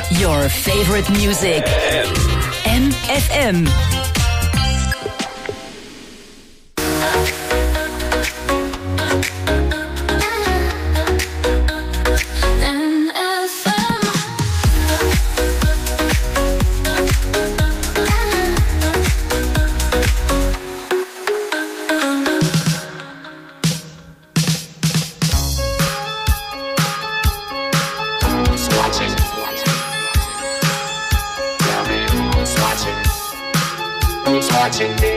Your favorite music. MFM. Watching me.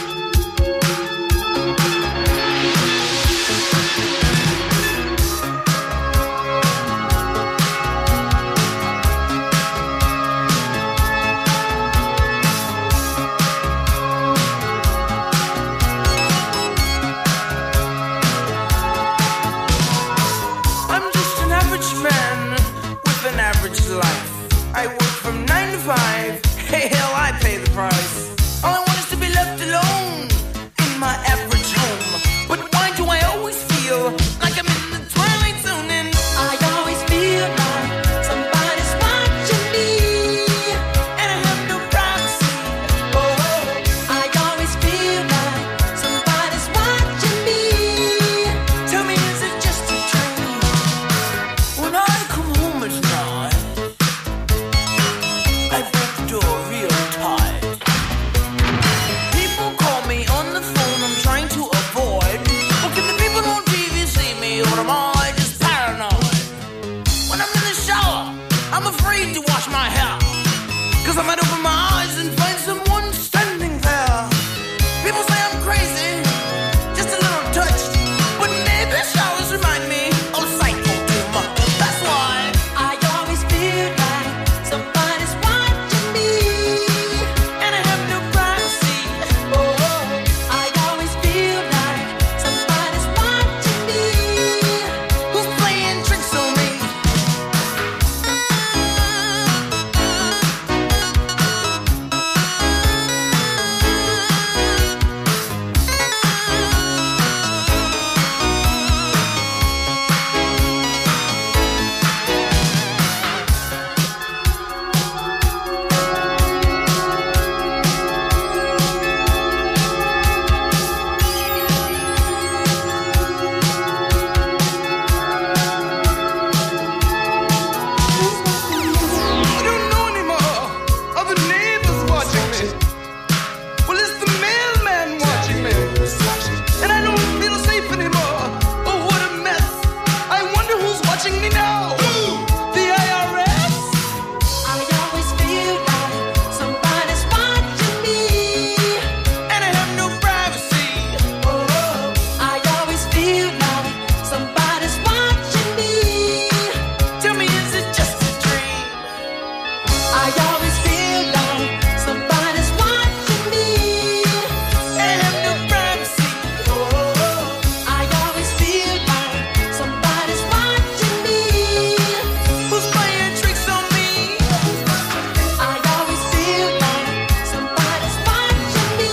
I'm just an average man with an average life. I work from 9 to 5. Hey, hell, I pay the price. All I want is to be left alone in my average home. But why do I always feel like I'm in the twilight zone? And I always feel like somebody's watching me, and I have no privacy. Oh, I always feel like somebody's watching me. Tell me, is it just a dream? When I come home at night, I break the door real tight. People call me on the phone, I'm trying to avoid. Well, can the people on TV see me, or am I just paranoid? When I'm in the shower, I'm afraid to wash my hair, 'cause I might open my eyes and find someone standing there. People say I'm crazy, just a little touched, but maybe showers remind me of psycho too much. That's why I always feel like somebody's watching me, and I have no privacy. Oh, I always feel like somebody's watching me. Who's playing tricks on me? I don't know anymore. Are the neighbors watching me? Well, it's the mailman watching me. And I don't feel safe anymore. Oh, what a mess. I wonder who's watching me now. The IRS? I always feel like somebody's watching me, and I have no privacy. Oh, I always feel like somebody's watching me. Tell me, is it just a dream? I always feel like somebody's watching me, and I have no privacy. Oh, I always feel like somebody's watching me. Who's playing tricks on me? I always feel like somebody's watching me.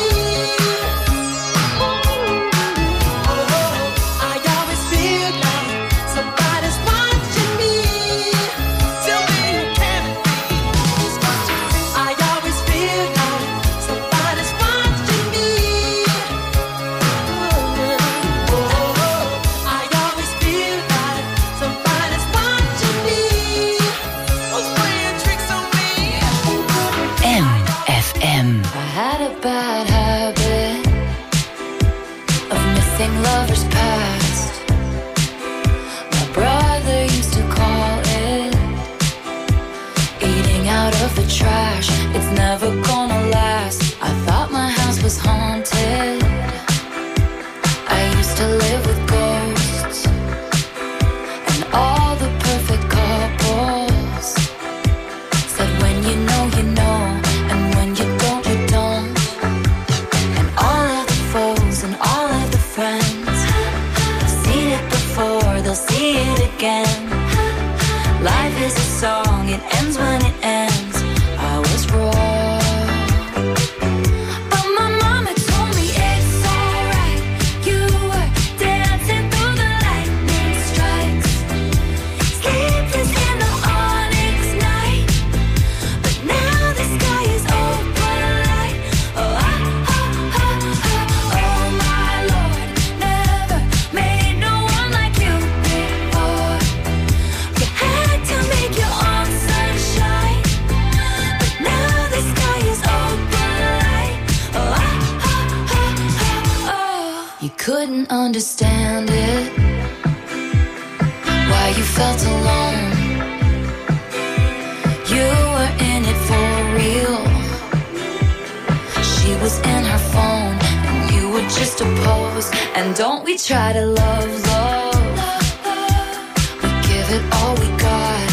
Oh, I always feel like somebody's watching me. Tell me, who can it be? I always feel like somebody's watching me. Oh, I always feel like somebody's watching me. Who's playing tricks on me? MFM. I had a bad habit of missing lovers past. My brother used to call it eating out of the trash. It's never gonna last. I thought my house was haunted. I used to live with ghosts and all the perfect couples said when you know, and when you don't, you don't. And all of the foes and all of the friends have seen it before, they'll see it again. Life is a song, it ends when it ends. I was wrong, but my mama told me it's couldn't understand it. Why you felt alone. You were in it for real. She was in her phone and you were just a pose. And don't we try to love, we give it all we got.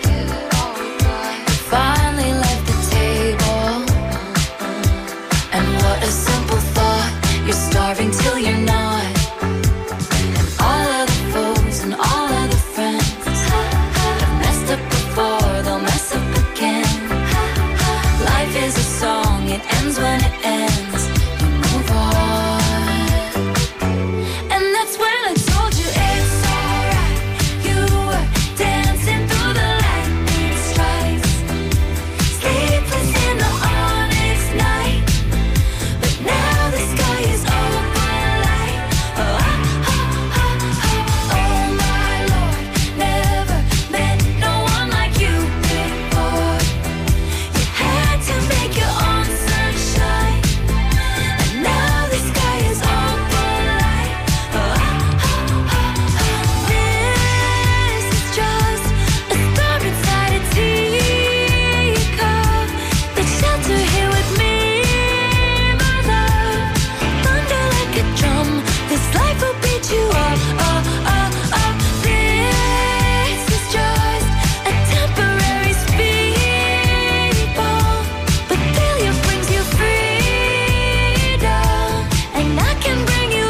Finally left the table. And what a simple thought. You're starving till you're not. And all of the foes and all of the friends have messed up before, they'll mess up again. Life is a song, it ends when it ends. You move on. And that's when I told you it's alright. You were dancing through the lightning strikes, sleepless in the onyx night. But now the sky is open light. Oh, oh, oh, oh, oh my Lord. Never met no one like you before. You had to make your own sunshine. And now the sky is open light. Oh, oh, oh, oh. This is just a storm inside a teacup. The shelter here with me, my love. Thunder like a drum, this life will beat you up, up, up, up. This is just a temporary speed bump, but failure brings you freedom, and I can bring you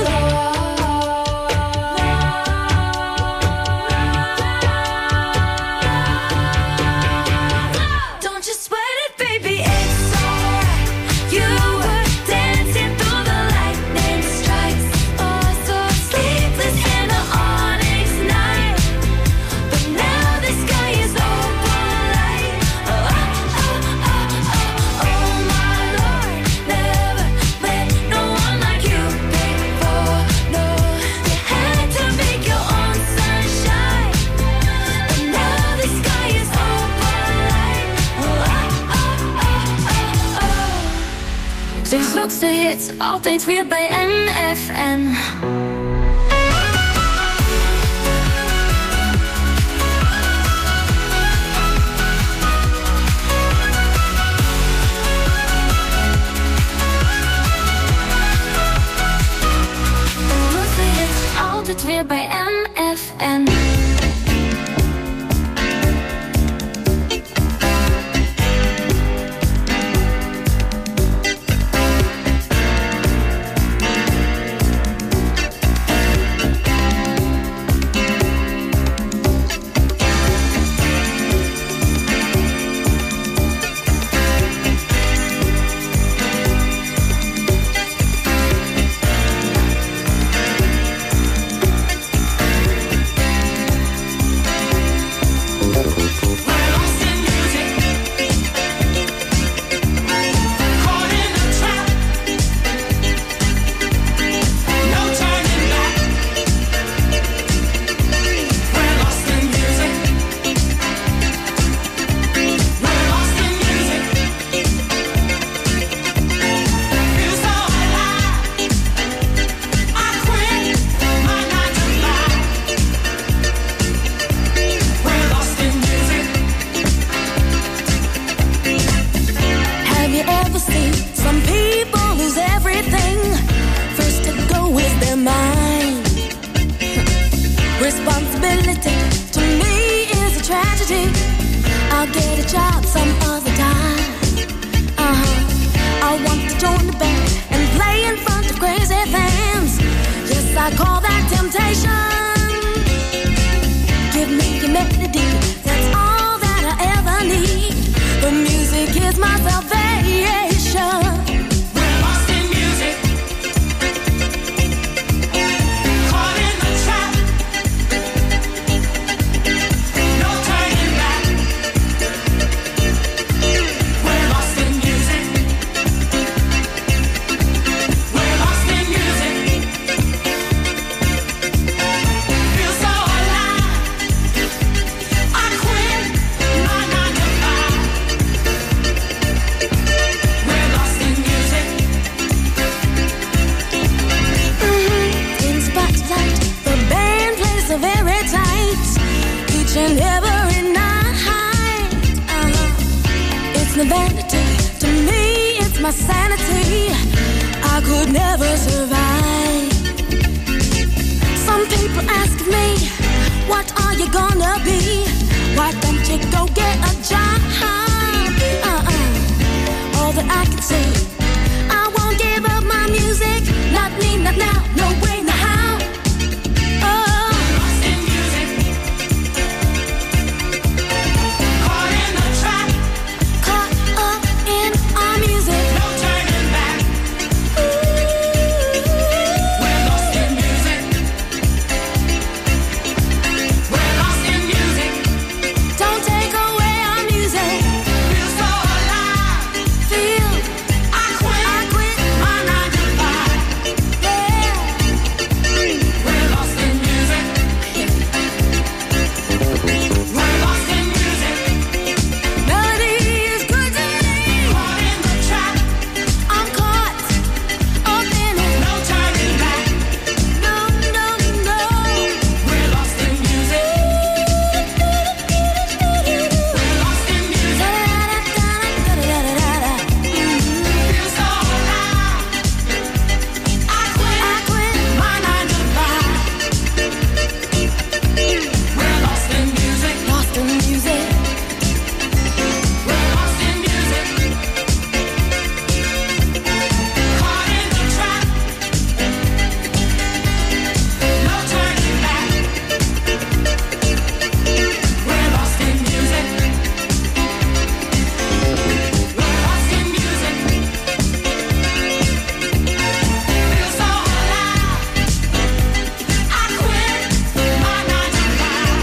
love. Don't you sweat it, baby, it's alright. You were dancing through the lightning strikes, oh so sleepless in the onyx night. But now the sky is open light. Oh, oh, oh, oh, oh, oh my Lord. Never met no one like you before. No, you had to make your own sunshine. And now the sky is open light. Oh, oh, oh, oh, oh. De grootste hits, altijd weer bij NFM. De grootste hits, altijd weer bij NFM. Responsibility to me is a tragedy. I'll get a job some other time. I want to join the band and play in front of crazy fans. Yes, I call that temptation. Give me your melody, that's all that I ever need. The music is my salvation. We're lost in music, caught in the trap. No turning back. We're lost in music. We're lost in music. each and every night. It's no vanity to me, it's my sanity. I could never survive. Some people ask me, what are you gonna be? Why don't you go get a job? All that I can say, I won't give up my music. Not me, not now, no way, no how. Lost in music, caught in the trap, Caught up in our music. no turning back. We're lost in music. We're lost in music. Don't take away our music. Feel so alive. Feel I quit my 9 to 5. yeah. We're lost in music. We're lost in music. Melody is good to me. Caught in the trap, I'm caught up in it. no turning back. No, no, no. We're lost in music. We're lost in music. Da-da-da-da-da-da-da-da-da. Feel so alive. I quit my 9 to 5. We're lost in music. Lost in music. We're lost in music. Caught in the trap. No turning back. We're lost in music. We're lost in music. Feel so alive. I quit my 9 to 5.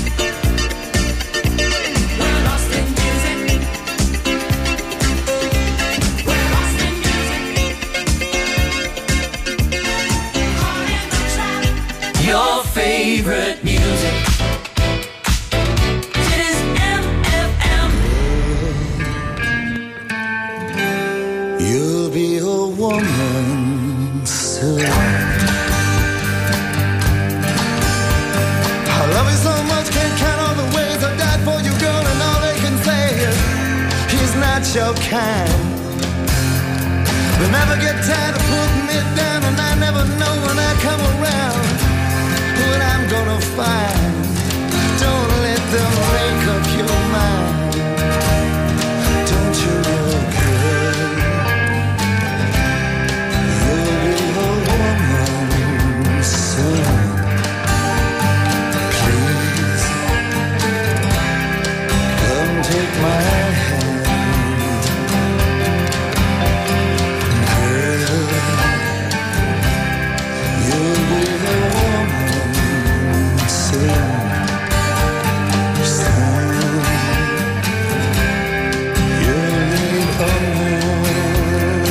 We're lost in music. We're lost in music. Caught in the trap. Your favorite music. Dit is MFM. You'll be a woman soon. I love you so much, can't count all the ways I died for you, girl, and all they can say is he's not your kind. They never get tired of putting me down, and I never know when I come around what I'm gonna find. Don't let them make up your mind. Don't you know, girl? You'll be a woman soon. Please, come take my hand. Girl, you'll be a woman soon. Soon, you'll be a woman.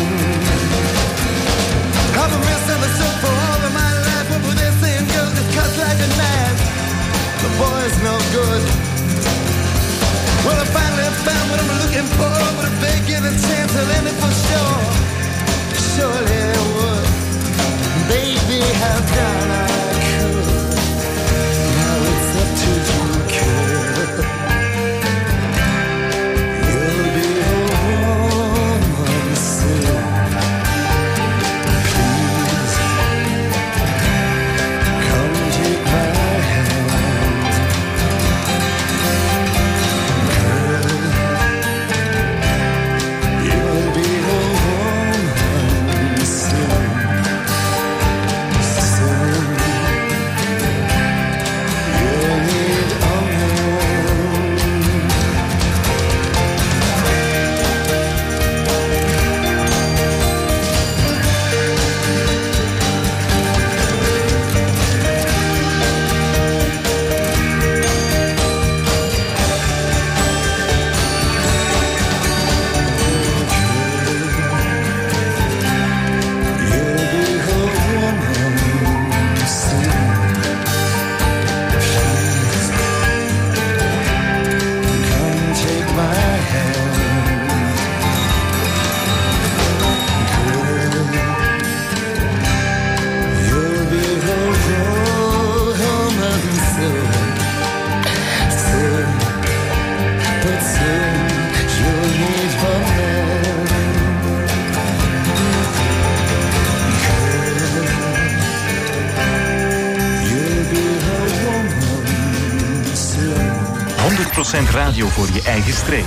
I've been misunderstood for all of my life. What were they saying, girl? Just cuts like a knife. The boy's no good. Well, I finally found what I'm looking for. But if they give a chance, I'll end it for sure. Surely I would. Baby, how done I could. Now it's up to you, girl. You'll be a woman soon. Please, come take my hand. Girl, you'll be a woman soon. Soon. 100% radio voor je eigen streek.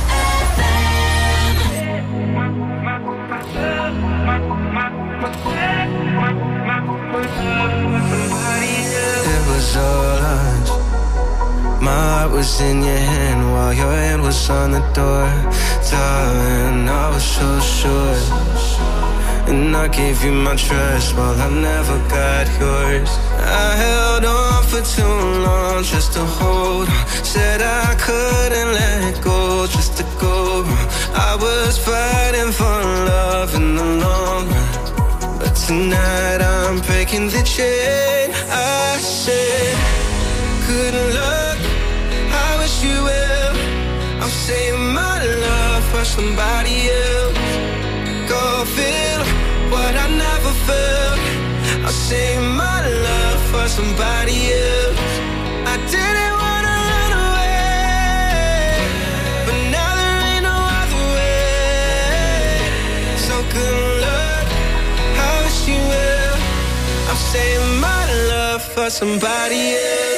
It was all us. My heart was in your hand while your hand was on the door. Darling, I was so sure. And I gave you my trust while I never got yours. I held on for too long just to hold on. Said I couldn't let go just to go. I was fighting for love in the long run, but tonight I'm breaking the chain. I said, good luck, I wish you well. I'm saving my love for somebody else. Go feel what I never felt. I'll save my love for somebody else. I didn't wanna run away, but now there ain't no other way. So good luck, I wish you well. I'm saving my love for somebody else.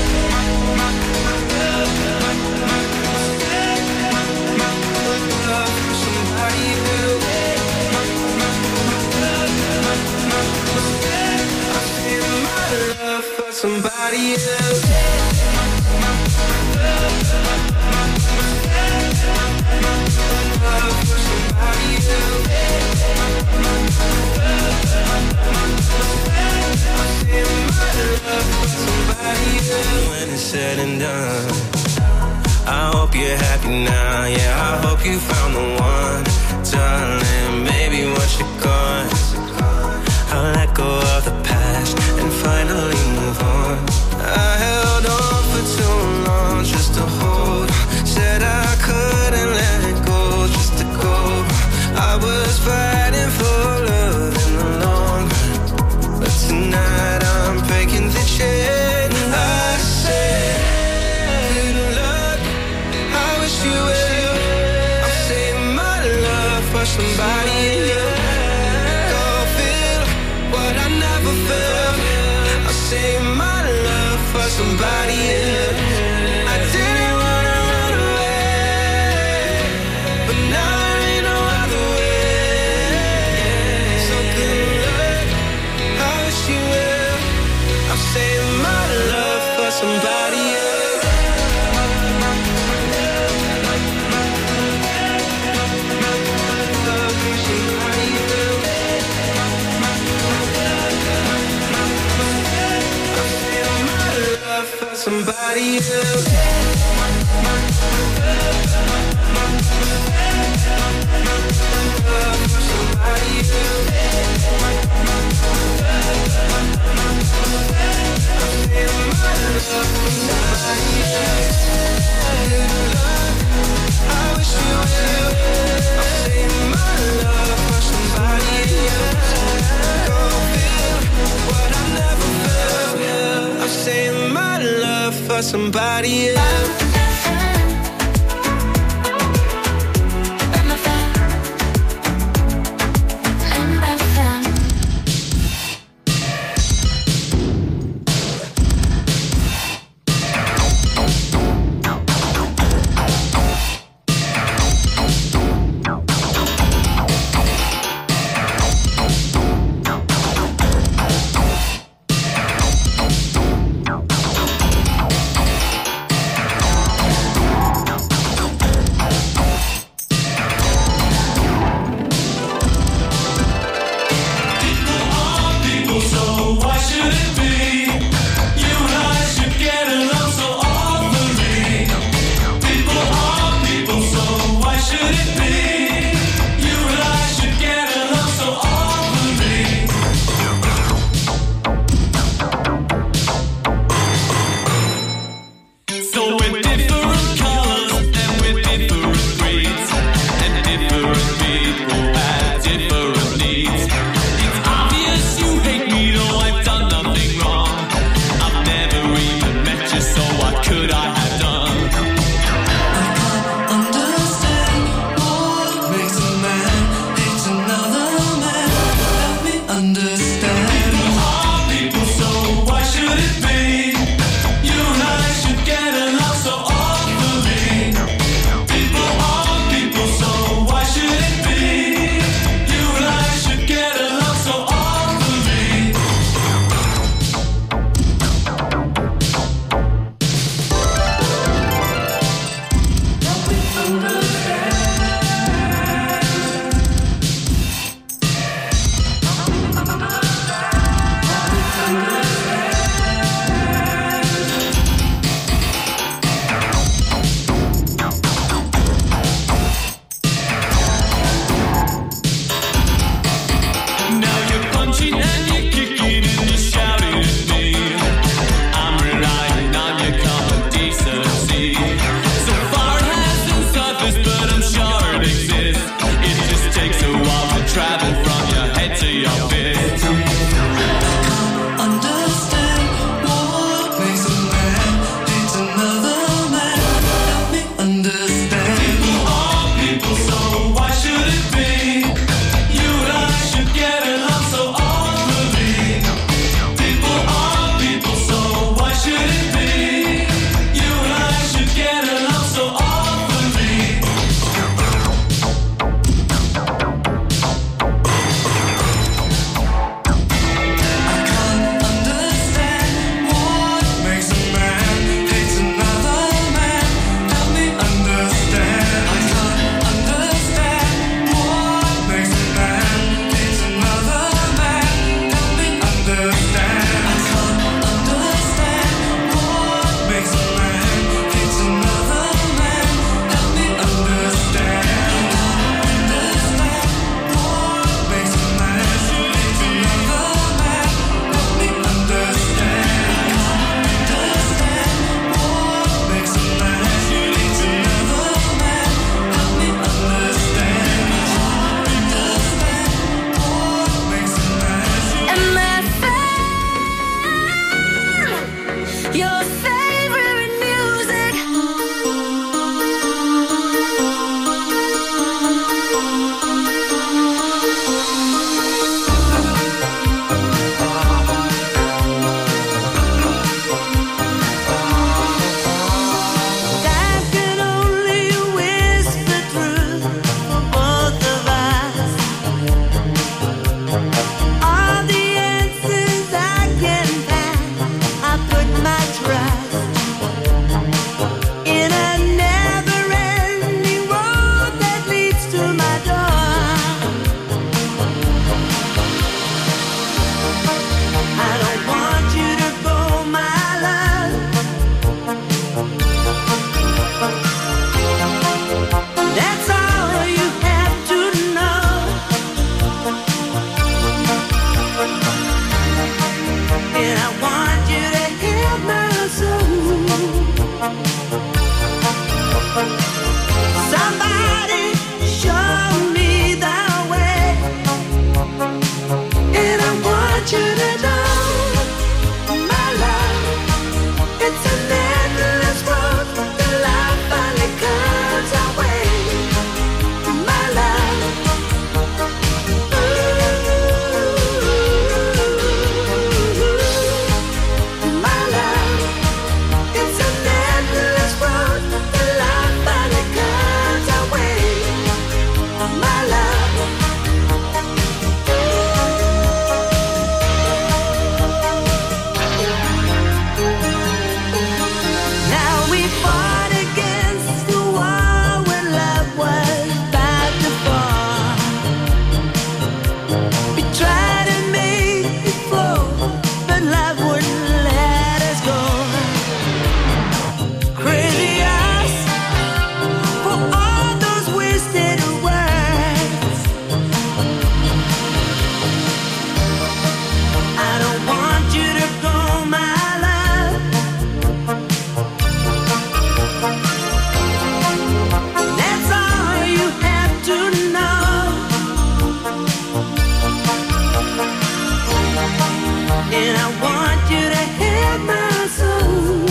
Somebody else. When it's said and done, I hope you're happy now. Yeah, I hope you found the one, darling. Maybe once you're gone, I'll let go of the past and finally move on. I held on for too long just to hold on. Said I couldn't let go just to go. I was fighting for love in the long run, but tonight I'm breaking the chain. I said, good luck, I wish you well. I'm saving my love for somebody else. Save my love for somebody else. I didn't wanna run away, but now there ain't no other way. So good luck, I wish you well. I'm saving my love for somebody else. Somebody else. I wish you well. I'm saving my love for somebody else. Go feel what I never felt. I'm saving my love for somebody else. want you to know, my love, it's an endless road. The light finally comes our way, my love. Ooh, my love, it's an endless road. The light finally comes our way, my love. Now we fought against the wall when love was about to fall. We tried to make it flow, but love wouldn't let us go. Crazy us for all those wasted words. I don't want you to go, my love. That's all you have to know. And I want you to have my soul.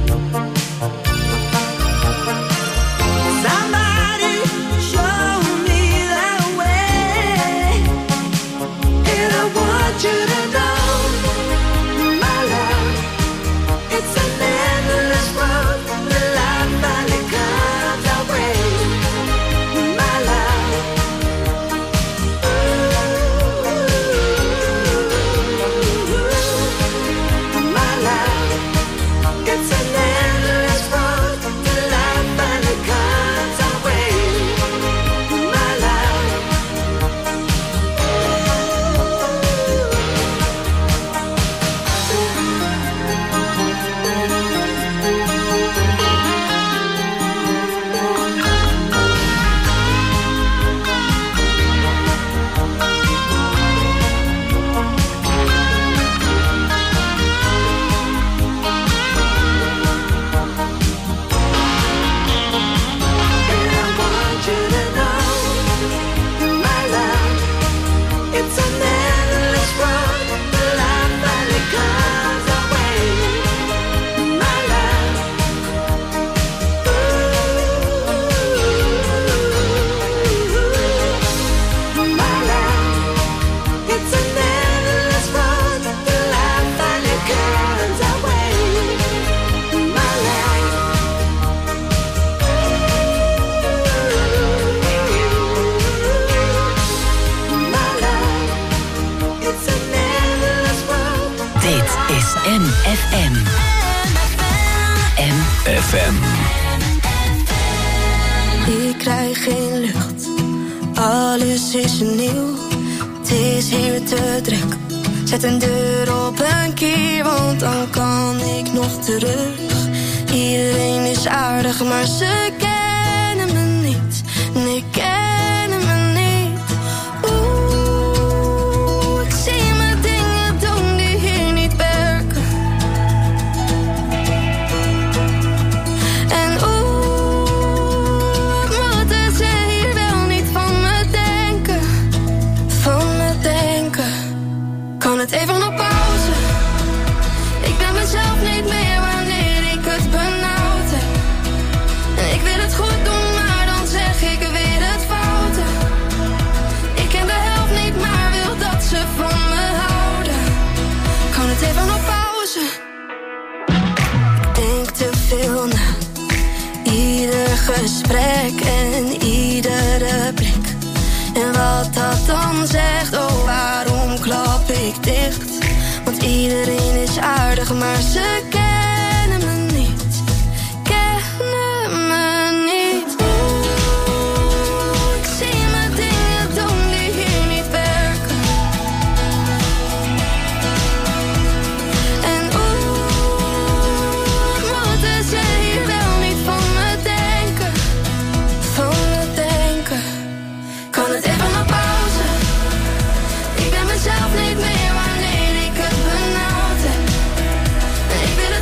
Somebody show me the way. And I want you to know, my love, it's an endless road. The light finally comes our way, my love. Ooh, my love, it's an endless road. The light finally comes our way, my love. And I want you to know, my love, it's an endless road. The light finally comes our way, my love. Ooh, my love, it's an endless road. The light finally comes our way, my love. My love, it's an endless road. Dit is MFM. FM. Ik krijg geen lucht, alles is nieuw. Het is hier te druk. Zet een deur op een kier, want dan kan ik nog terug. Iedereen is aardig, maar ze kennen me niet. Nee, kennen me niet. Oeh, ik zie me dingen doen die hier niet werken. En wat moeten ze hier wel niet van me denken? Van me denken. Kan het even op pauze? Ik ben mezelf niet meer wanneer ik het benauwd heb. En ik wil het goed doen, maar dan zeg ik weer het foute. Ik ken de helft niet, maar wil dat ze van me houden. Kan het even op pauze? Ik denk te veel na. Ieder gesprek en iedere blik. En wat dat dan zegt, oh waarom klap ik dicht? Want iedereen is aardig, maar ze kennen me niet. Kennen me niet. Oeh, ik zie me dingen doen die hier niet werken. En wat moeten ze hier wel niet van me denken? Van me denken. Kan het even op pauze? Ik ben mezelf niet meer wanneer ik het benauwd heb. En ik wil het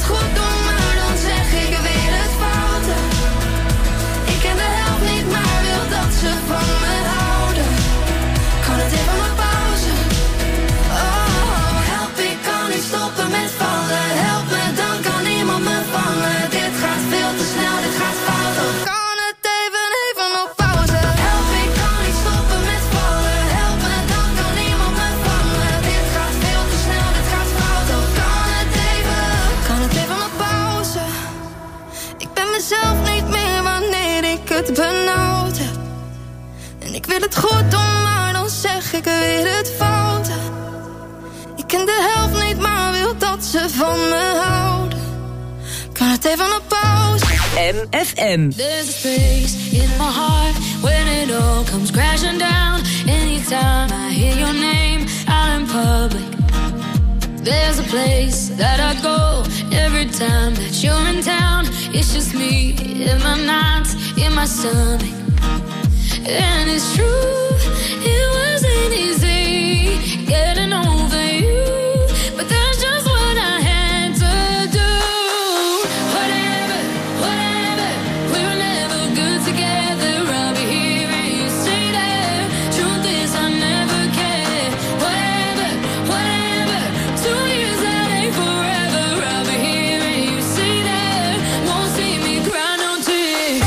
Ik wil het goed doen, maar dan zeg ik weer het foute. Ik ken de helft niet, maar wil dat ze van me houden. Kan het even op pauze? MFM. There's a space in my heart when it all comes crashing down. Anytime I hear your name out in public. There's a place that I go every time that you're in town. It's just me in my nights, in my stomach. And it's true, it wasn't easy getting over you, but that's just what I had to do. Whatever, whatever, we were never good together. I'll be here and you stay there. Truth is I never cared. Whatever, whatever, 2 years that ain't forever. I'll be here and you stay there. Won't see me cry no tears.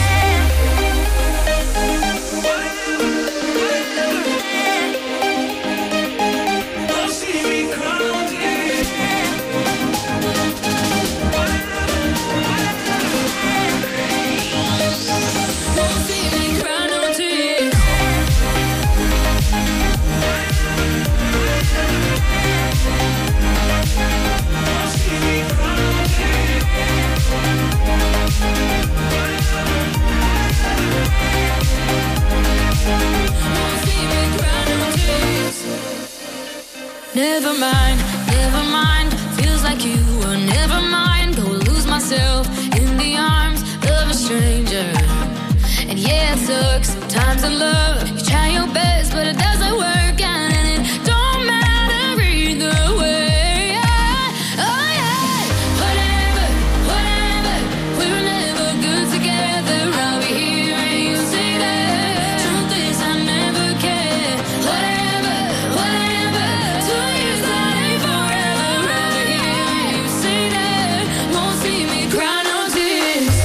Never mind, never mind. Feels like you were never mine. Go lose myself in the arms of a stranger. And yeah, it sucks sometimes in love. You try your best, but it doesn't work out, and it don't matter either way. Oh yeah, whatever, whatever. We were never good together. I'll be here and you stay there. Truth is I never cared. Whatever, whatever. 2 years that ain't forever. I'll be here and you stay there. Won't see me cry no tears.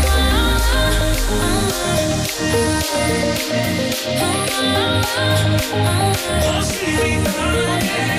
Won't see me cry.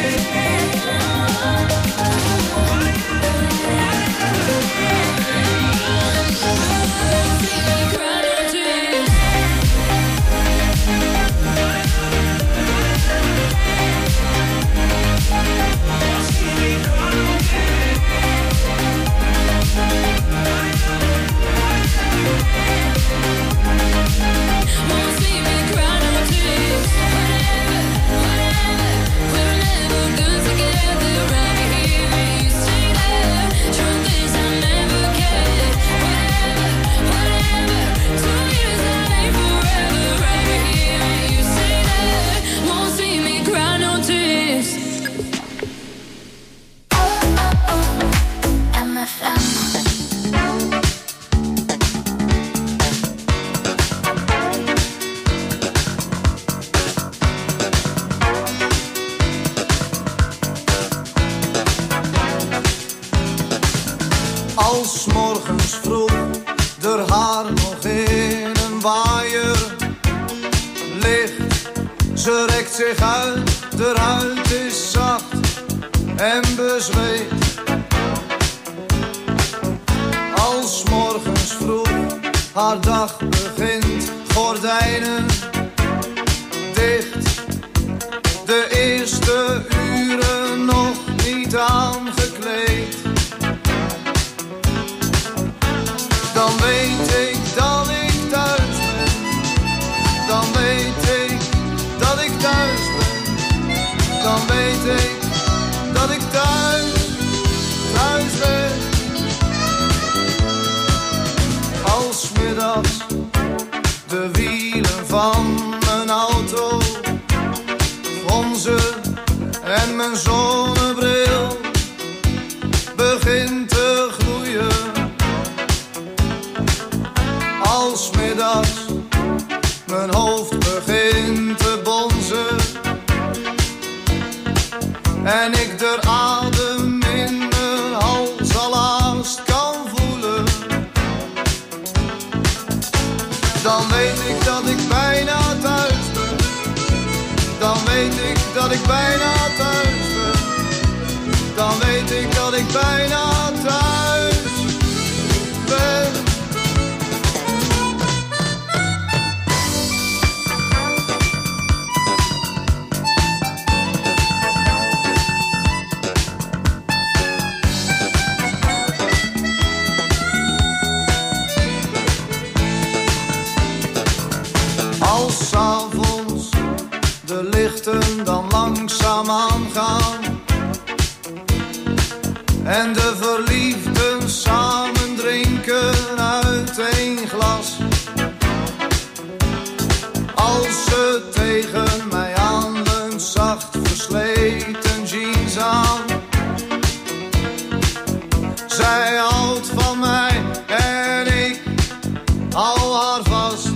Als morgens vroeg er haar nog in een waaier ligt. Ze rekt zich uit, de huid is zacht en bezweet. Als morgens vroeg haar dag begint, gordijnen dicht. De eerste uren nog niet aangekleed. Dan weet ik dat ik thuis ben. Dan weet ik dat ik thuis ben. Dan weet ik dat ik thuis ben. Als middags de wielen van mijn auto fronsen en mijn zonnebril begint te gloeien. Als middags mijn hoofd begint te bonzen en ik de adem in mijn hals al haast kan voelen, dan weet ik dat ik bijna thuis ben. Dan weet ik dat ik bijna thuis ben. Dan weet ik dat ik bijna thuis ben. En de verliefden samen drinken uit één glas. Als ze tegen mij aan hun zacht versleten jeans aan. Zij houdt van mij en ik hou haar vast.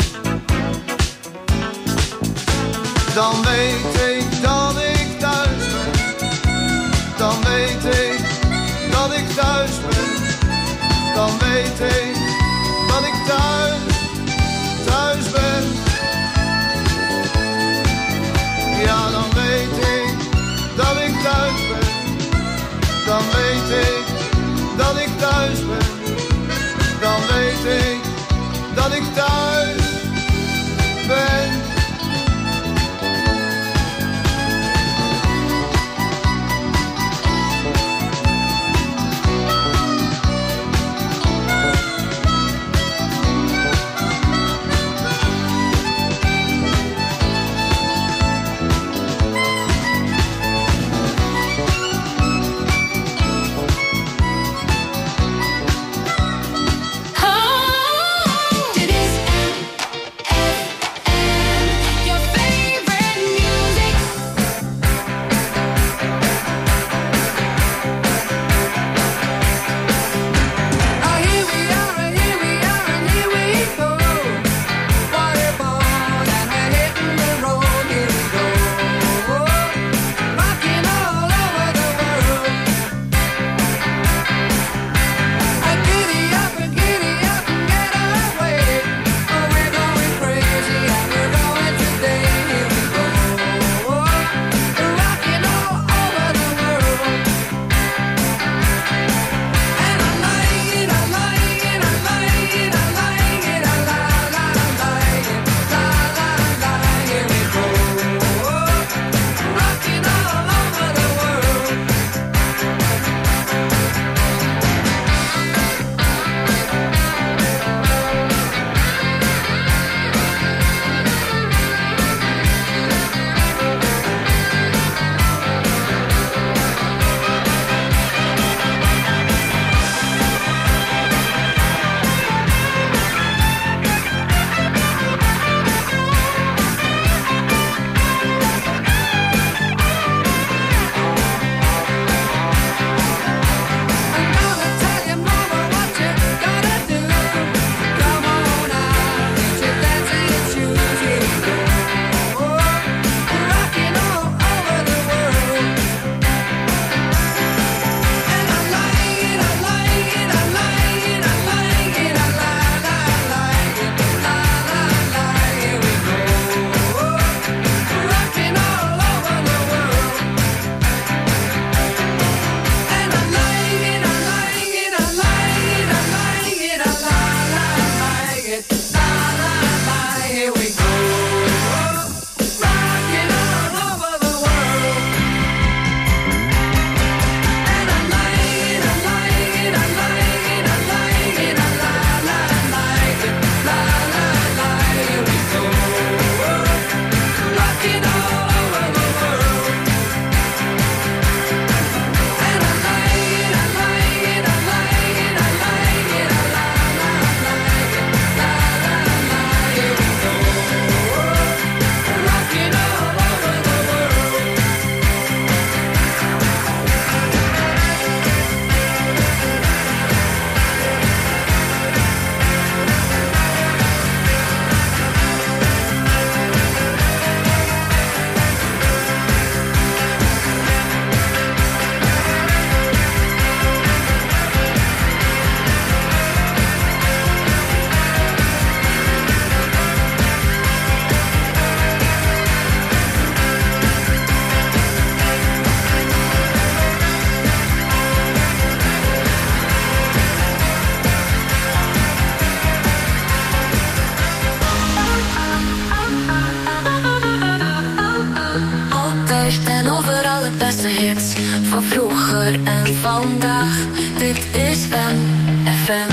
Dan weet ik dat ik thuis ben. Dan weet ik dat ik thuis ben. Dan weet ik dat ik thuis ben. Ja, dan weet ik dat ik thuis ben. Dan weet ik dat ik thuis ben. Dan weet ik dat ik thuis ben. van vroeger en vandaag. Dit is MFM.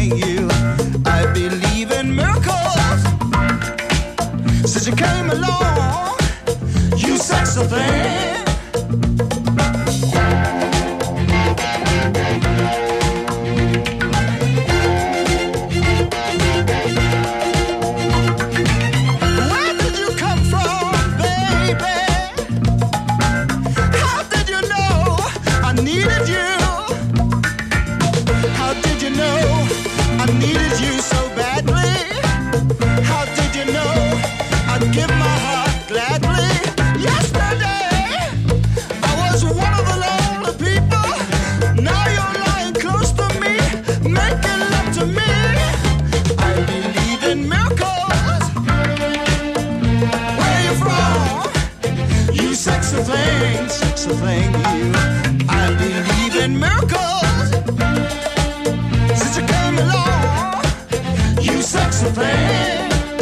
thing, you. I believe in miracles. Since you came along, you sexy thing. Thing, you. I believe in miracles. Since you came along, you sexy thing.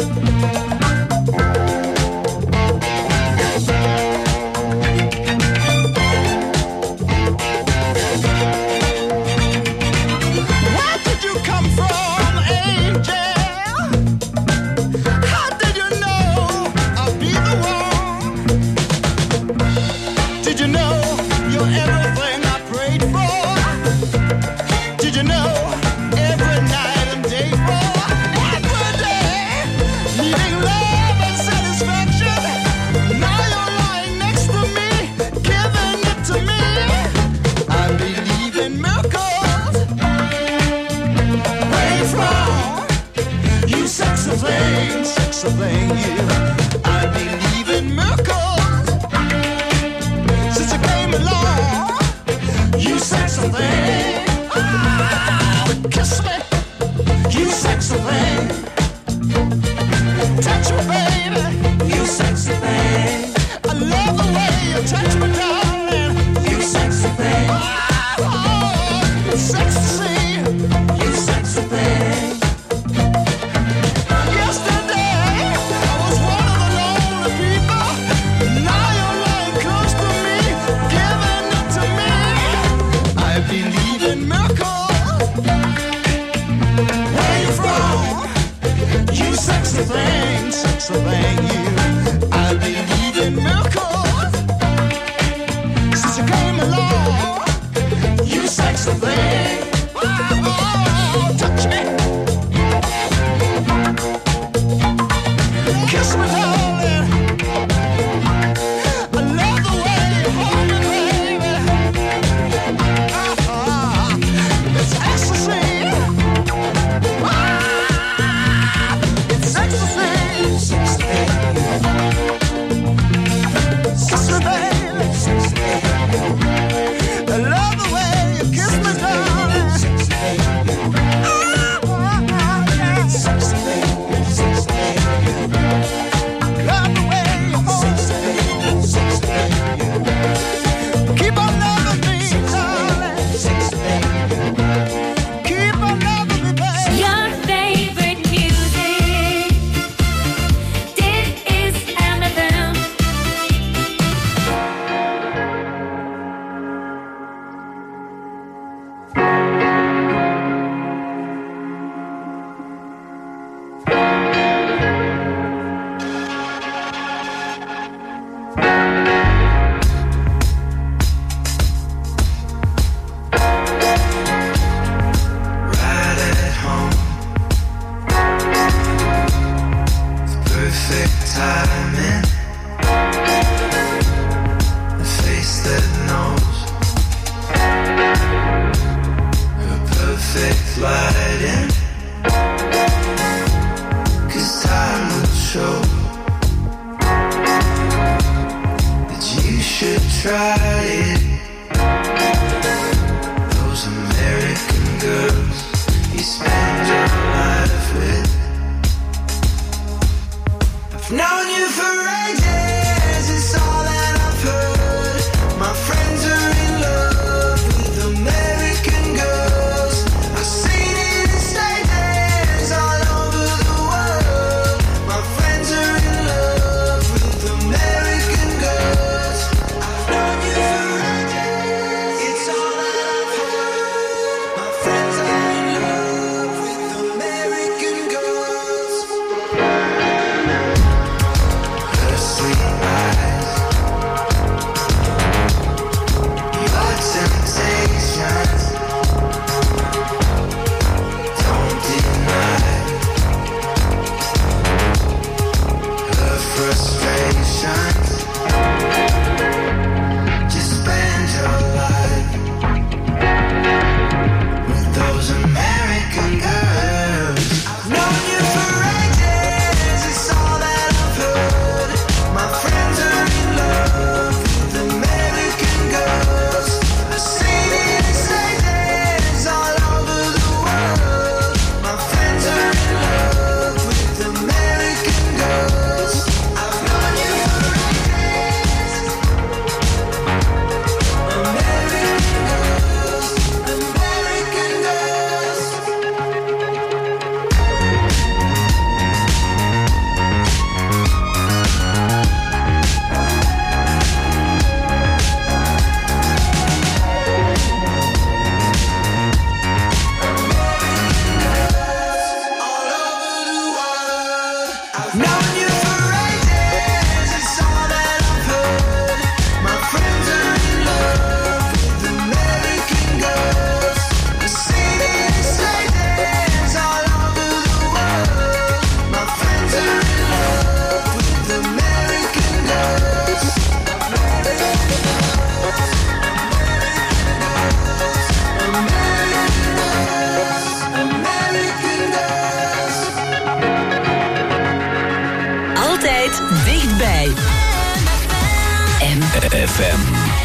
Where did you come from, angel? How did you know I'll be the one? Did you know you're everything I prayed for? Did you know every night and day for? Every day, needing love and satisfaction. Now you're lying next to me, giving it to me. I believe in miracles. Where you from? You sexy thing, you. I believe in miracles. Since you came along, you sexy thing. Oh, kiss me, you sexy thing. Touch me, baby, you sexy thing. I love the way you touch me, darling, you sexy thing. Oh, it's sexy to see you sexy thing. Yesterday, I was one of the lonely people. Now you're lying close to me, giving it to me. I believe in miracles. Where you from? You sexy thing, you. I believe in miracles. Since you came along, you sexy thing. Oh, touch me. Kiss me, darling. I love the way you hold me, baby. It's ecstasy. It's ecstasy. FM.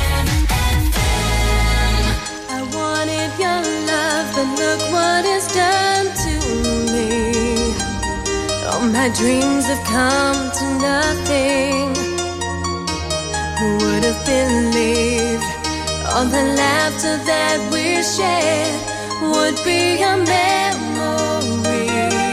I wanted your love, but look what it's done to me. All my dreams have come to nothing. Who would have believed all the laughter that we shared would be a memory?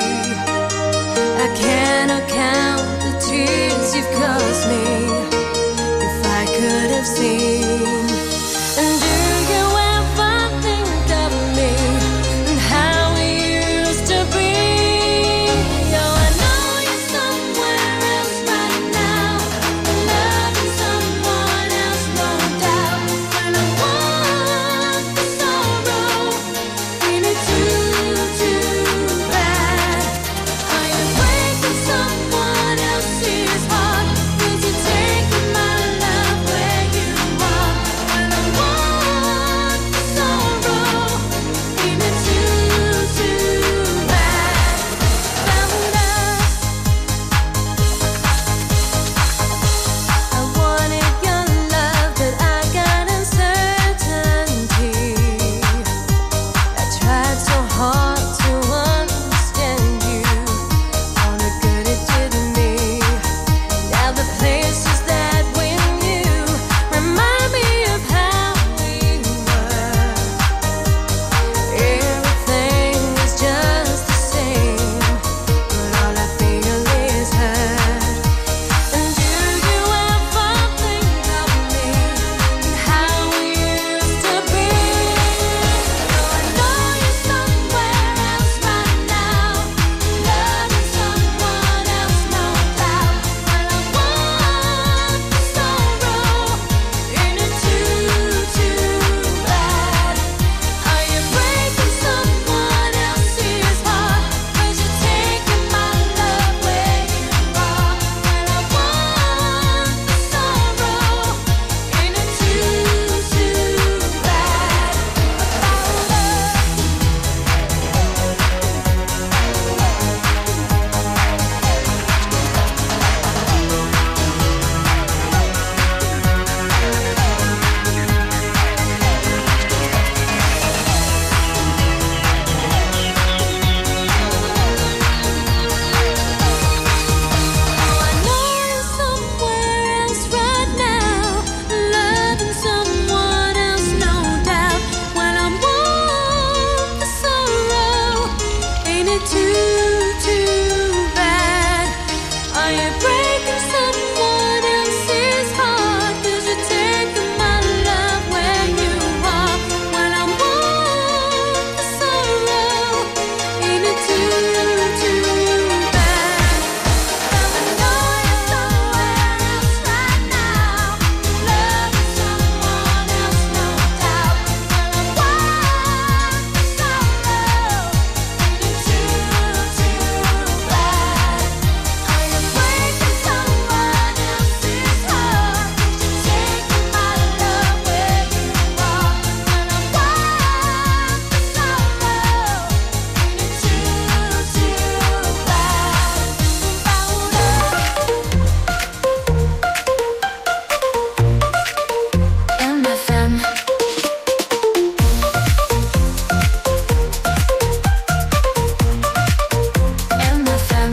I cannot count the tears you've caused me. If I could have seen. And do you ever think of me and how we used to be? Oh, I know you're somewhere else right now, loving someone else, no doubt. And I want the sorrow, ain't it too bad? Are you breaking someone else's heart? 'Cause you're taking my love where you are. And I want the sorrow, ain't it too bad? Found us. I wanted your love, but I got uncertainty. I tried so hard to understand you, all the good it did me. Now the places that we knew remind me of how we were. Everything is just the same, but all I feel is hurt. And do you ever think of me and how we used to be? Oh, I know you're somewhere else right now, loving someone else, no doubt. And I want the sorrow, ain't it too bad? Are you breaking someone else's heart? 'Cause you're taking my love where you are. And I want the sorrow, ain't it too bad? I know you're somewhere else right now, loving someone else, no doubt. When I want the sorrow, ain't it too bad? Are you breaking someone else's heart? 'Cause you're taking my love where you are. When I want the sorrow, ain't it too bad? I know you're somewhere else right now, loving someone else, no doubt. When I want the sorrow, ain't it too bad? Are you breaking someone else's heart? 'Cause you're taking my love where you are. When I want the sorrow, ain't it too bad? MFM. MFM.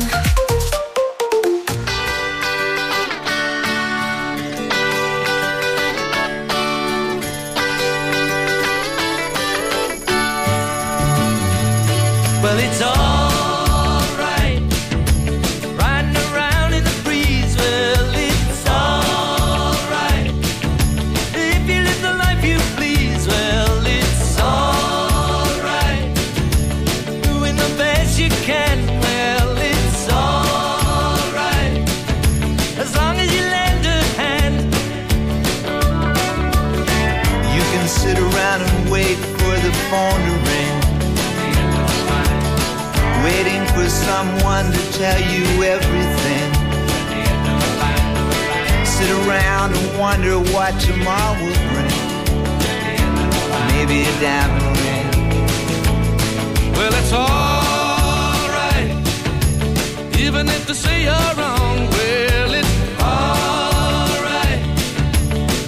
Well, it's alright, riding around in the breeze. Well, it's alright, if you live the life you please. Well, it's alright, doing the best you can. Well, it's alright, as long as you lend a hand. You can sit around and wait for the phone to ring, waiting for someone to tell you everything. Sit around and wonder what tomorrow will bring. Maybe a diamond ring. Well, it's alright, even if they say you're wrong. Well, it's alright,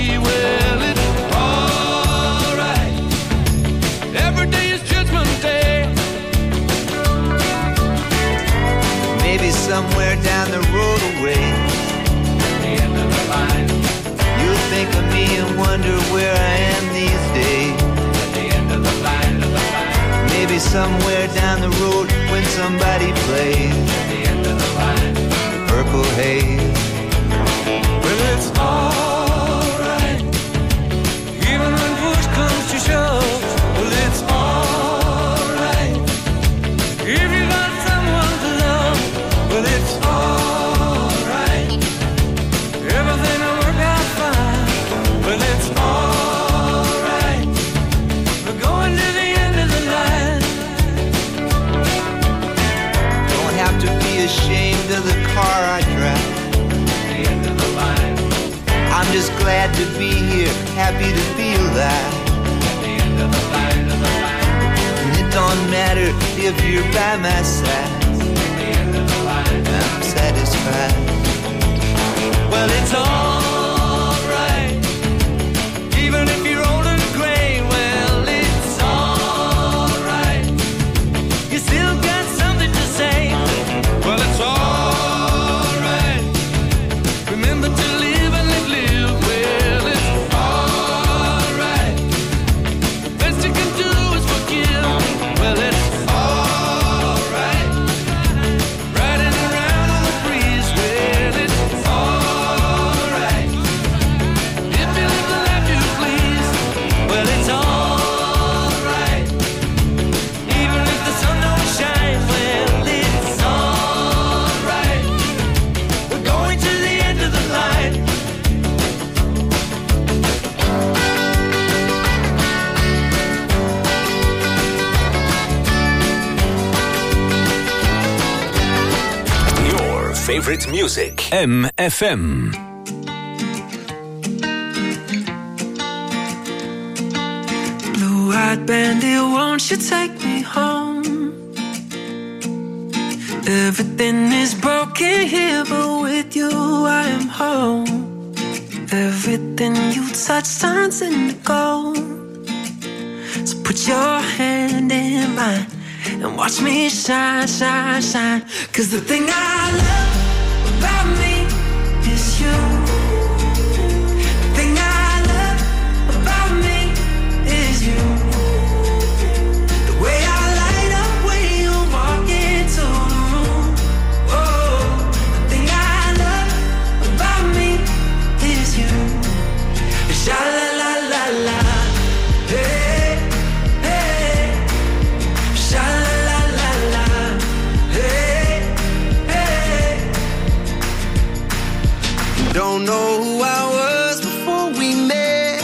day, well, it's alright. Every day is Judgment Day. Maybe somewhere down the road away, at the end of the line, you'll think of me and wonder where I am these days. At the end of the line, maybe somewhere down the road when somebody plays, at the end of the line, the Purple Haze. Well, it's alright, even when push comes to shove. Well, it's alright, if you got someone to love. Well, it's alright, everything will work out fine. Well, it's alright, we're going to the end of the line. Don't have to be ashamed of the car I drive, at the end of the line. I'm just glad to be here, happy to be alive, at the end of the line, And it don't matter if you're by my side, at the end of the line, I'm satisfied. Well, it's alright, even if you're old and gray. Well, it's alright, you still got something to say. Well, it's alright, remember to live and live. Well, it's alright, the best you can do is forgive. Well, it's alright, riding around on the breeze. Well, it's alright, if you live the life you please. Well, it's alright, even if the sun don't shine. Well, it's alright, we're going to the end of the line. Your favorite music. MFM. Blue-eyed bandit, won't you take me home? Everything is broken here, but with you I am home. Everything you touch turns into gold. So put your hand in mine and watch me shine, shine, shine. 'Cause the thing I love about me is you. The thing I love about me is you. The way I light up when you walk into the room. Oh, the thing I love about me is you. Sha la la la la, hey, hey. Sha la la la la, hey, hey. Don't know who I was before we met.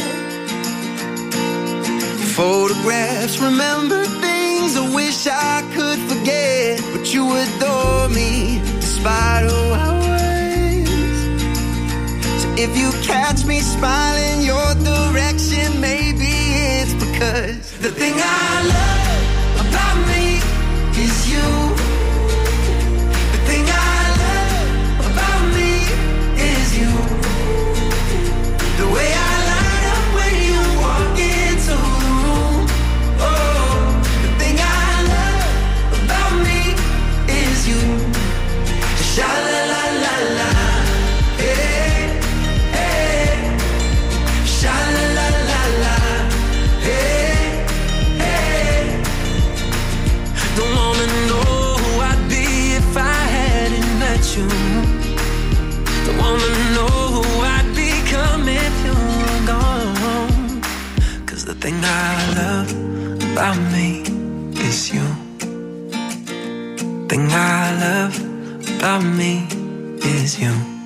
Photographs, remember things I wish I could forget. But you adore me despite who I was. So if you catch me smiling your direction, maybe it's because The thing I love about me is you. The thing I love about me is you. The way I light up when you walk into the room. Oh, the thing I love about me is you. Sha la la la la, hey, hey. Sha la la la la, hey, hey. Don't wanna know who I'd be if I hadn't met you. Don't wanna know who I'd become if you were gone. 'Cause the thing I love about me is you. Thing I love about me is you.